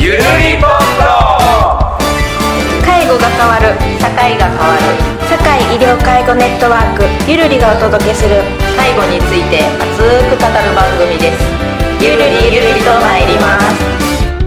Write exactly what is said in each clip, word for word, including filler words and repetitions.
ゆるりぽん介護が変わる、社会が変わる、社会医療介護ネットワークゆるりがお届けする介護について熱く語る番組です。ゆるりゆるりと参ります。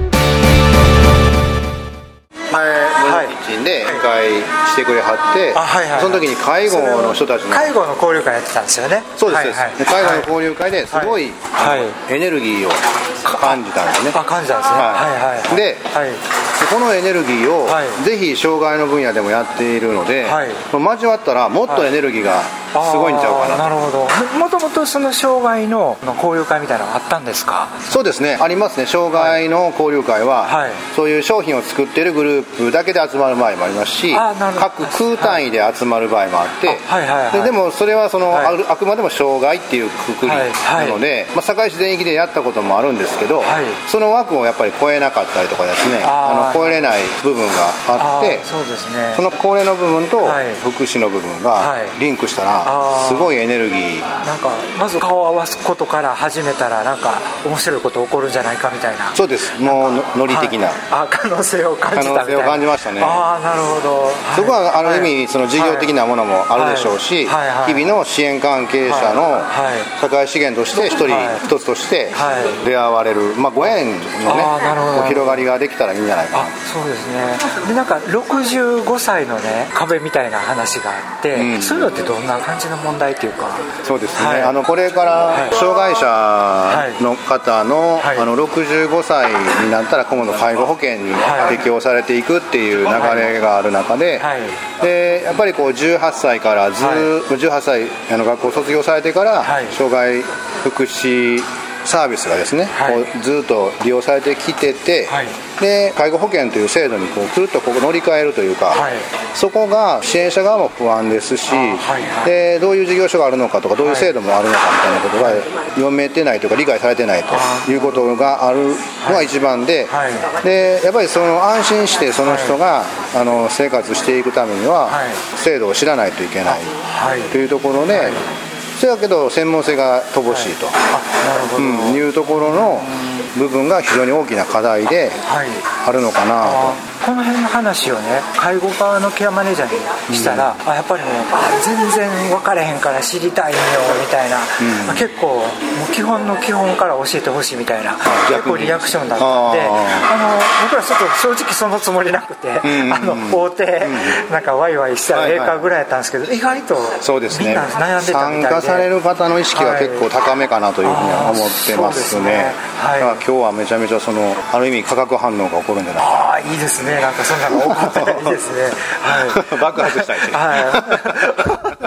前のキッチンで宴会してくれはって、はいはいはい、その時に介護の人たちの介護の交流会やってたんですよね。 そうです、はいはい、介護の交流会ですごい、はいはい、エネルギーを感じたんですね。 あ、感じたんですね、はいはいはい、 で、はい、このエネルギーを、はい、ぜひ障害の分野でもやっているので、はい、交わったらもっとエネルギーがすごいんちゃうかなと。 なるほど。もともとその障害の交流会みたいなのあったんですか？ そうですね、ありますね。障害の交流会は、はい、そういう商品を作っているグループだけで集まる場合もありますし、各空単位で集まる場合もあって、はいはいはい、で, でもそれはその、はい、あくまでも障害っていうくくりなので、はいはい、まあ、堺市全域でやったこともあるんですけど、はい、その枠をやっぱり超えなかったりとかですね、あの超えれない部分があって、 そうですね、 その高齢の部分と福祉の部分がリンクしたらすごいエネルギー、 なんかまず顔を合わすことから始めたらなんか面白いこと起こるんじゃないかみたいな。 そうです、もうノリ的な、はい、 あ、可能性を感じたみたいな。 可能性を感じましたね。 あ、なるほど、はい、 そこはある意味その事業的なものもあるでしょうし、はいはいはい、日々の支援関係者の社会資源として一人一つとして出会われる、まあ、ご縁のね、広がりができたらいいんじゃないかな。 あ、そうですね。で、なんかろくじゅうごさいのね壁みたいな話があって、うん、そういうのってどんな感じの問題っていうか。 そうですね、はい、あのこれから障害者の方の、はい、あのろくじゅうごさいになったら今度介護保険に適用されていくっていう流れがある中で、はい、でやっぱりこうじゅうはっさいからず、はい、じゅうはっさいあの学校を卒業されてから、はい、障害福祉サービスがですね、はい、こうずっと利用されてきてて、はい、で介護保険という制度にこうくるっとこう乗り換えるというか、はい、そこが支援者側も不安ですし、はいはい、でどういう事業所があるのかとかどういう制度もあるのかみたいなことが読めてないというか理解されてないということがあるのが一番で、はいはい、でやっぱりその安心してその人が、はい、あの生活していくためには、はい、制度を知らないといけないというところで、はいはい、それだけど専門性が乏しいと、はい、あ、なるほど、うん、いうところの部分が非常に大きな課題であるのかなと、はい、 この辺の話をね介護側のケアマネージャーにしたら、うん、あやっぱりもうあ全然分かれへんから知りたいんよみたいな、うん、結構もう基本の基本から教えてほしいみたいな結構リアクションだったんで、あの僕らちょっと正直そのつもりなくて、うん、あの大手、うん、なんかワイワイしたらええかぐらいやったんですけど、意外とみんな悩んでたみたいで、 参加される方の意識は結構高めかなというふうには思ってますね。はい、だから今日はめちゃめちゃそのある意味化学反応が起こるんじゃないかな。 ああ、いいですね、なんかそんなの起こったらいいですね。 はい、爆発したいですね。はい、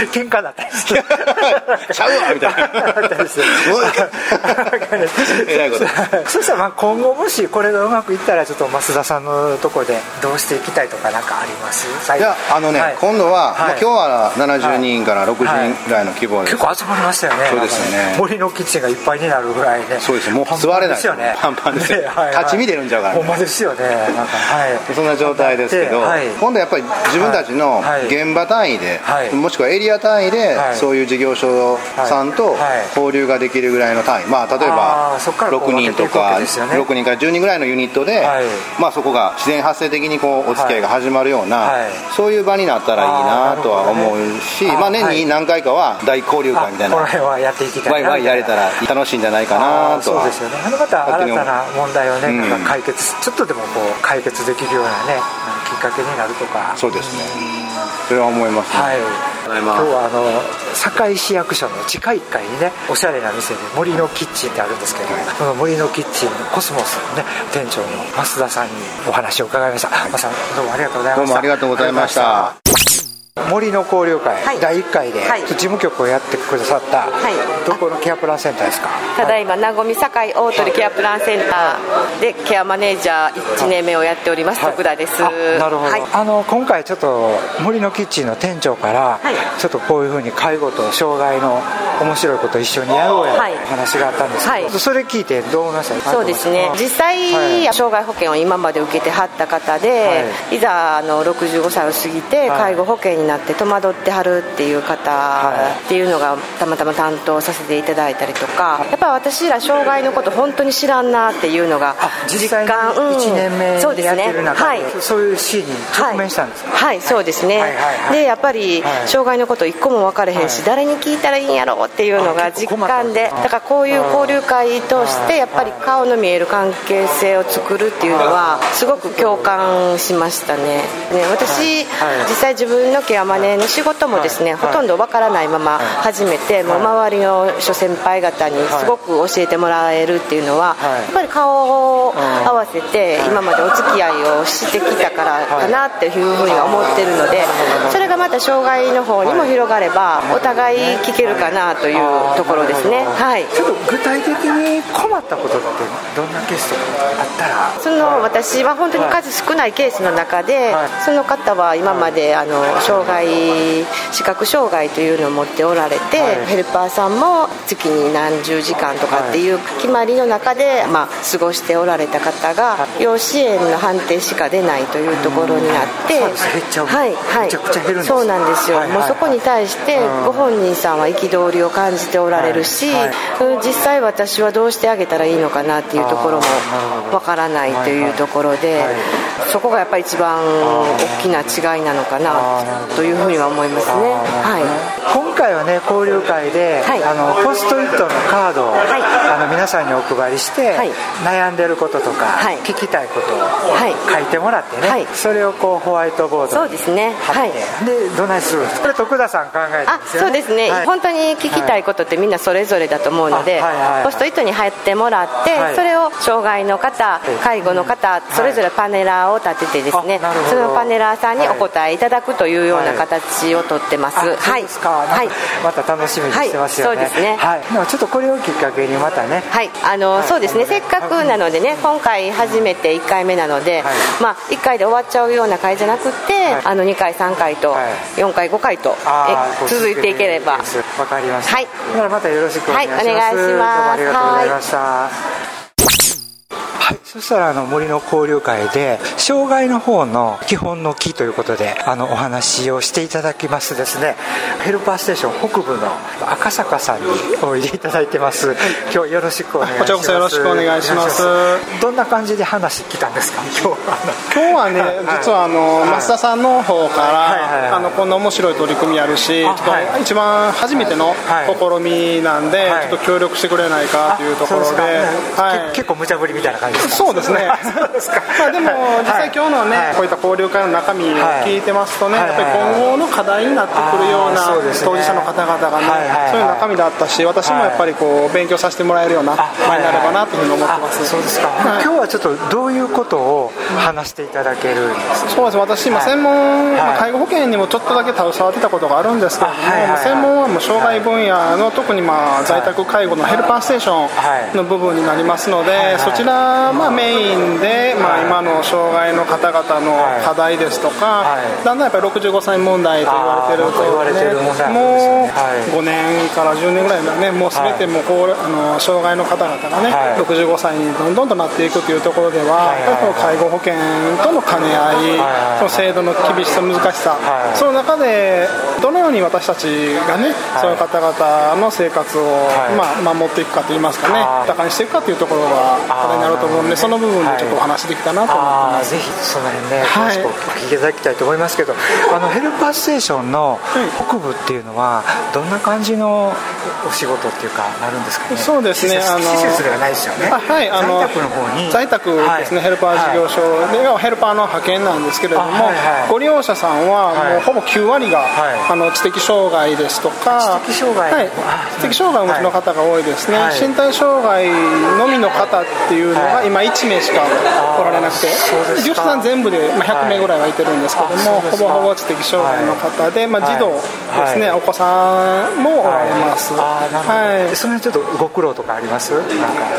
喧嘩だったりしてちゃうわみたいなえらいこと。 そしたらまあ今後もしこれがうまくいったらちょっと増田さんのところでどうしていきたいとかなんかあります？ いや、あのね、はい、今度は、はい、まあ、今日はななじゅうにんからろくじゅうにんぐらいの規模で、はい、 結構集まりましたよね。 そうですよね。 森のキッチンがいっぱいになるぐらいね。 そうです、もう座れないですよね。パンパンですよ、ね、はいはい、立ち見出るんちゃうからね。 ほんまですよね。なんか、はい、 そんな状態ですけど、はい、今度やっぱり自分たちの現場単位で、はい、もしくはエリア単位で、はい、そういう事業所さんと交流ができるぐらいの単位、まあ、例えばろくにんとか、ね、ろくにんからじゅうにんぐらいのユニットで、はい、まあ、そこが自然発生的にこうお付き合いが始まるような、はい、そういう場になったらいいなとは思うし、ね、まあ、年に何回かは大交流会みたいな、 この辺はやっていきたいな、 ワイワイやれたら楽しいんじゃないかなとは。 そうですよね。あの方は新たな問題をね、うん、なんか解決、ちょっとでもこう解決できるようなねきっかけになるとか。 そうですね、それは思いますね。はい、 今日はあの堺市役所の地下いっかいにねおしゃれな店で森のキッチンってあるんですけど、この森のキッチンのコスモスのね店長の増田さんにお話を伺いました。増田さん、どうもありがとうございました。 どうもありがとうございました。 森の交流会、はい、だいいっかいで、はい、事務局をやってくださった、はい、どこのケアプランセンターですか？ ただいまなごみ堺大鳥ケアプランセンターでケアマネージャーいちねんめをやっております、はい、徳田です。 なるほど、はい、あの今回ちょっと森のキッチンの店長から、はい、ちょっとこういうふうに介護と障害の面白いことを一緒にやろうや、はい、話があったんですけど、はい、それ聞いてどう思いました？ そうですね、実際、はい、障害保険を今まで受けてはった方で、はい、いざあのろくじゅうごさいを過ぎて介護保険にになって戸惑ってはるっていう方っていうのがたまたま担当させていただいたりとか、やっぱり私ら障害のこと本当に知らんなっていうのが実感、 実際にいちねんめでやってる中で、 うん、 そういうシーンに直面したんですか？ はい、はい、そうですね、はいはいはい、でやっぱり障害のこと一個も分かれへんし、はい、誰に聞いたらいいんやろうっていうのが実感で、だからこういう交流会通してやっぱり顔の見える関係性を作るっていうのはすごく共感しましたね。ね、私、実際自分のケアマネの仕事もですね、ほとんど分からないまま始めて、もう周りの諸先輩方にすごく教えてもらえるっていうのは、やっぱり顔を合わせて今までお付き合いをしてきたからかなっていうふうには思ってるので、それがまた障害の方にも広がればお互い聞けるかなというところですね。はい、 ちょっと具体的に困ったことってどんなケースとかあったら？ その私は本当に数少ないケースの中で、その方は今まであの障害視覚障害というのを持っておられて、ヘルパーさんも月に何十時間とかっていう決まりの中で、まあ、過ごしておられた方が要支援の判定しか出ないというところになって、 そうです、減っちゃう、はいはい、めちゃくちゃ減るんです。 そうなんですよ、はいはいはい、もうそこに対してご本人さんは憤りを感じておられるし、はいはい、実際私はどうしてあげたらいいのかなっていうところもわからないというところで、そこがやっぱり一番大きな違いなのかなというふうには思いますね。はい、 今回はね、交流会で、はい、あのポストイットのカードを、はい、あの皆さんにお配りして、はい、悩んでることとか、はい、聞きたいことを書いてもらってね、はい、それをこうホワイトボードに貼って、そうですね、はい、でどないするんですか？これ徳田さん考えたんですよね。 あ、そうですね、はい、本当に聞きたいことってみんなそれぞれだと思うので、はいはい、ポストイットに貼ってもらって、はい、それを障害の方、介護の方、はい、それぞれパネラーを立ててですね、そのパネラーさんにお答えいただくというような形をとってます。はい、 そうですか、はい、また楽しみにしてますよね。はい、そうですね、はい、でもちょっとこれをきっかけにまたね、 はい、あの、はい、そうですね、せっかくなのでね、今回初めていっかいめなので、はい、まあ、いっかいで終わっちゃうような会じゃなくて、はい、あのにかいさんかいとよんかいごかいとえ続いていければ。 わかりました、はい、だからまたよろしくお願いします。 はい、お願いします。どうもありがとうございました。はいはい、そしたらあの森の交流会で障害の方の基本の木ということであのお話をしていただきますですね、ヘルパーステーション北部の赤坂さんにおいでいただいてます。今日よろしくお願いします。 こちらこそよろしくお願いします。 どんな感じで話来たんですか？今日は今日はね、実はあの、はい、増田さんの方から、はいはいはい、あのこんな面白い取り組みあるし、ちょっと一番初めての試みなんで、はい、ちょっと協力してくれないかというところで、 はい、結構無茶ぶりみたいな感じですか？ そうですね。まあでも実際今日のね、はい、こういった交流会の中身を聞いてますとね、はい、やっぱり今後の課題になってくるような当事者の方々がね、はいはい、そういう中身だったし、私もやっぱりこう勉強させてもらえるような場になればなというふうに思ってます。 そうですか、はい、今日はちょっとどういうことを話していただけるんですか？ そうです、私今専門、はい、まあ、介護保険にもちょっとだけ携わってたことがあるんですけれども、はいはいはい、専門はもう障害分野の特にまあ在宅介護のヘルパーステーションの部分になりますので、はいはい、そちらまあメインで、まあ、今の障害の方々の課題ですとか、はい、だんだんやっぱりろくじゅうごさい問題と言われてると、ね、もうごねんからじゅうねんぐらいだね、もう全てもうこうあの障害の方々がね、はい、ろくじゅうごさいにどんどんとなっていくというところでは、はい、やっぱり介護保険との兼ね合い、はい、その制度の厳しさ難しさ、はい、その中でどのように私たちがね、はい、そういう方々の生活を、はい、まあ、守っていくかといいますかね、豊かにしていくかというところが課題になると思うので、その部分でちょっとお話できたなと思ってます。 ぜひその辺ね、詳しくお聞きいただきたいと思いますけど、はい、あのヘルパーステーションの北部っていうのはどんな感じのお仕事っていうかなるんですかね？ そうですね、あの施設ではないですよね。あ、はい、あの在宅の方に在宅ですね、はい、ヘルパー事業所で、はい、ヘルパーの派遣なんですけれども、はいはい、ご利用者さんはもうほぼきゅうわりが、はい、あの知的障害ですとか、 知的障害、はい、 知的障害をお持ちの方が多いですね、はい、身体障害のみの方っていうのが今いちめいしかおられなくて、利用者さん全部でひゃくめいぐらいはいてるんですけども、ほぼほぼ知的障害の方で、まあ、児童ですね、はい、お子さんもおられます。 はい、あ、なるほど、はい、その辺ちょっとご苦労とかあります？なんか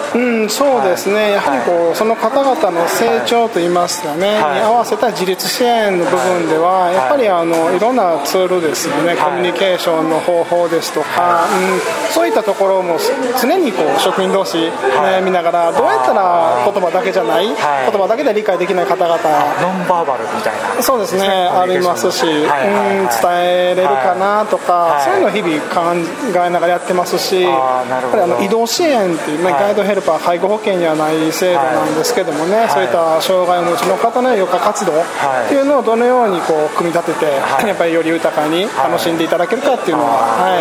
うん、そうですね、はい、やはりこう、はい、その方々の成長といいますかね、はい、に合わせた自立支援の部分では、はい、やっぱりあのいろんなツールですよね、はい、コミュニケーションの方法ですとか、はい、うん、そういったところも常にこう職員同士悩みながら、どうやったら言葉だけじゃない、はい、言葉だけで理解できない方々、 ノンバーバルみたいな、 そうですね、ありますし、はい、うん、伝えれるかなとか、はい、そういうのを日々考えながらやってますし、やっぱりあの移動支援っていう、ね、ガイドヘルパー、介護保険にはない制度なんですけどもね、はい、そういった障害をお持ちの方の余暇活動っていうのをどのようにこう組み立てて、はい、やっぱりより豊かに楽しんでいただけるかっていうのは、はい、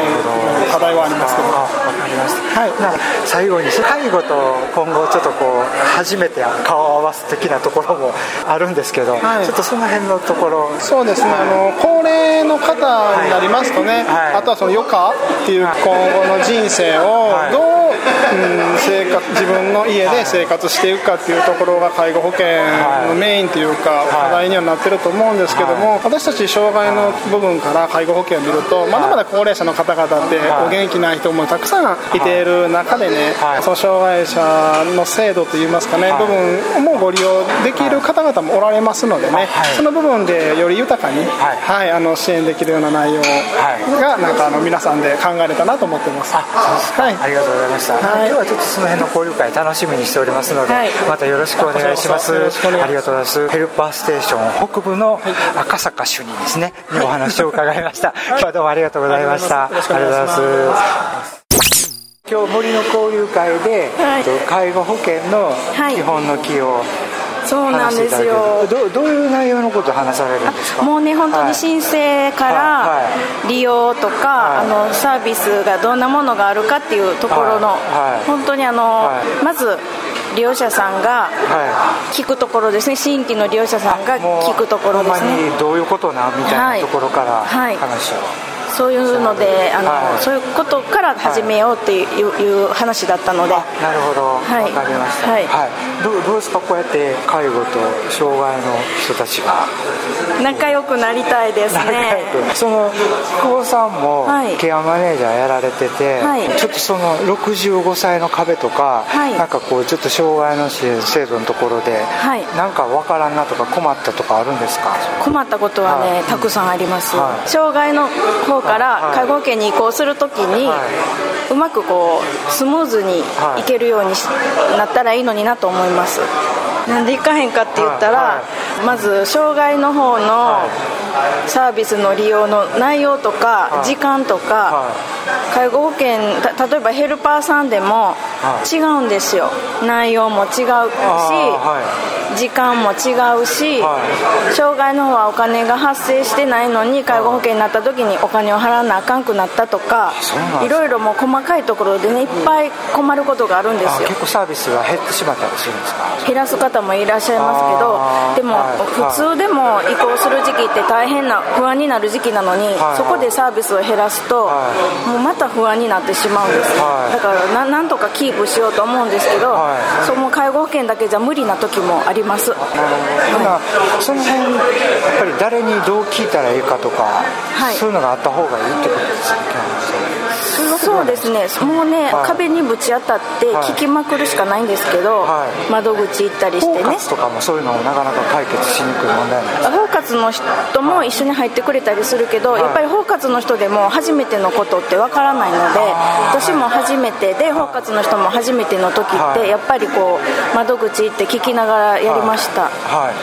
課題はありますけど。 わかりました、はい、最後に介護と今後ちょっとこう初めて顔を合わす的なところもあるんですけど、はい、ちょっとその辺のところ。 そうですね、あの高齢の方になりますとね、はいはい、あとはその余暇っていう今後の人生をどう、はい、うん、生活自分の家で生活していくかっていうところが介護保険のメインというか課題にはなってると思うんですけども、私たち障害の部分から介護保険を見るとまだまだ高齢者の方々ってお元気な人もたくさんいている中でね、その障害者の制度といいますかね、部分もご利用できる方々もおられますのでね、その部分でより豊かに、はい、あの支援できるような内容がなんかあの皆さんで考えれたなと思ってます。 あ、そうですか、はい、ありがとうございました、はい、今日はちょっとその辺の交流会楽しみにしておりますので、はい、またよろしくお願いします。ありがとうございます。ヘルパーステーション北部の赤坂主任ですね、にお話を伺いました。今日はどうもありがとうございました。ありがとうございます。今日森の交流会で、はい、介護保険の基本の木を、はい、 そうなんですよ。 ど, どういう内容のことを話されるんですか？ もうね、本当に申請から利用とか、はい、あのサービスがどんなものがあるかっていうところの、はいはい、本当にあの、はい、まず利用者さんが聞くところですね、新規の利用者さんが聞くところですね。 ほんまにどういうことなみたいなところから話を、はいはい、 そういうので、あの、はい、そういうことから始めようっていう、はい、いう話だったので。 なるほど、はい、分かりました、はいはい、ど, どうですか、こうやって介護と障害の人たちが仲良くなりたいですね。 その久保さんもケアマネージャーやられてて、はい、ちょっとそのろくじゅうごさいの壁とか、はい、なんかこうちょっと障害の支援制度のところで、はい、なんか分からんなとか困ったとかあるんですか？ 困ったことはね、はい、たくさんあります、はい、障害の方から介護保険に移行するときに、はい、うまくこうスムーズにいけるようになったらいいのになと思います。なんでいかへんかって言ったら、はい、まず障害の方のサービスの利用の内容とか、はい、時間とか、はい、介護保険、例えばヘルパーさんでも違うんですよ。内容も違うし、はい、時間も違うし、はい、障害の方はお金が発生してないのに介護保険になった時にお金を払わなあかんくなったとか、いろいろもう細かいところでね、いっぱい困ることがあるんですよ。 結構サービスが減ってしまったりするんですか？ 減らす方もいらっしゃいますけど、でも、はい、普通でも移行する時期って大変な不安になる時期なのに、はい、そこでサービスを減らすと、はい、もうまた不安になってしまうんです、はい、だから な, なんとかキープしようと思うんですけど、はい、その介護保険だけじゃ無理な時もあります。なるほど、 はい、その辺やっぱり誰にどう聞いたらいいかとか、はい、そういうのがあった方がいいってことですね。 そうですね、もうね、はい、壁にぶち当たって聞きまくるしかないんですけど、はい、窓口行ったりしてね。 包括とかもそういうのをなかなか解決しにくい問題なんですか？ 包括の人も一緒に入ってくれたりするけど、はい、やっぱり包括の人でも初めてのことってわからないので、私も初めてで包括の人も初めての時ってやっぱりこう窓口行って聞きながらやりました。はい、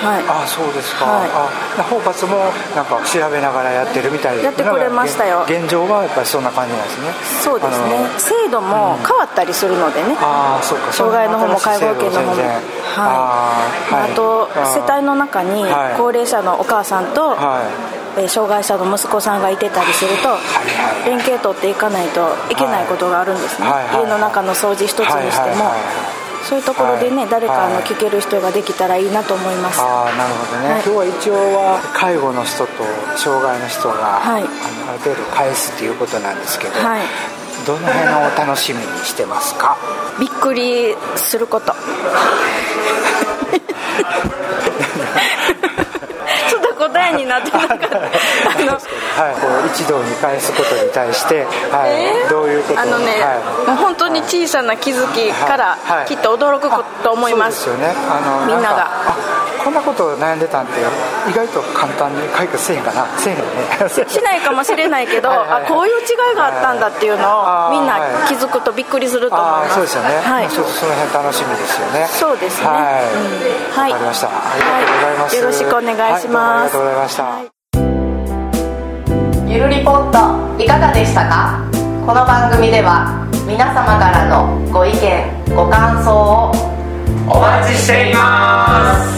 はいはい、あ、そうですか、はい、あ、包括もなんか調べながらやってるみたいで、 やってくれましたよ。 現状はやっぱりそんな感じなんですね。 そうですね、制度も変わったりするのでね、うん、あ、そうか、障害の方も介護保険の方も、はい、あ, あと世帯の中に高齢者のお母さんと、はい、え障害者の息子さんがいてたりすると、はい、連携取っていかないといけないことがあるんですね、はい、家の中の掃除一つにしても、はいはいはい、そういうところでね、はい、誰かの聞ける人ができたらいいなと思います。 あ、なるほどね、はい、今日は一応は介護の人と障害の人が、はい、あのある程度返すっていうことなんですけど、はい、どの辺を楽しみにしてますか？ びっくりすることちょっと答えになってなかったあの、はい、 こう一堂に会すことに対して、はい、えー、どういうことあのね、はい、もう本当に小さな気づきからきっと驚くと思います、 そうですよね、あのみんながこんなこと悩んでたんって意外と簡単に解決せえへんかな、せえへんねしないかもしれないけどはいはい、はい、あこういう違いがあったんだっていうのをみんな気づくとびっくりすると思います。 そうですよね、 はい、 ちょっとその辺楽しみですよね。 そうですね、 はい、うん、 はい、 わかりました、ありがとうございます、はい、 よろしくお願いします、はい、ありがとうございました、はい、 ゆるリポートいかがでしたか。この番組では皆様からのご意見ご感想をお待ちしています。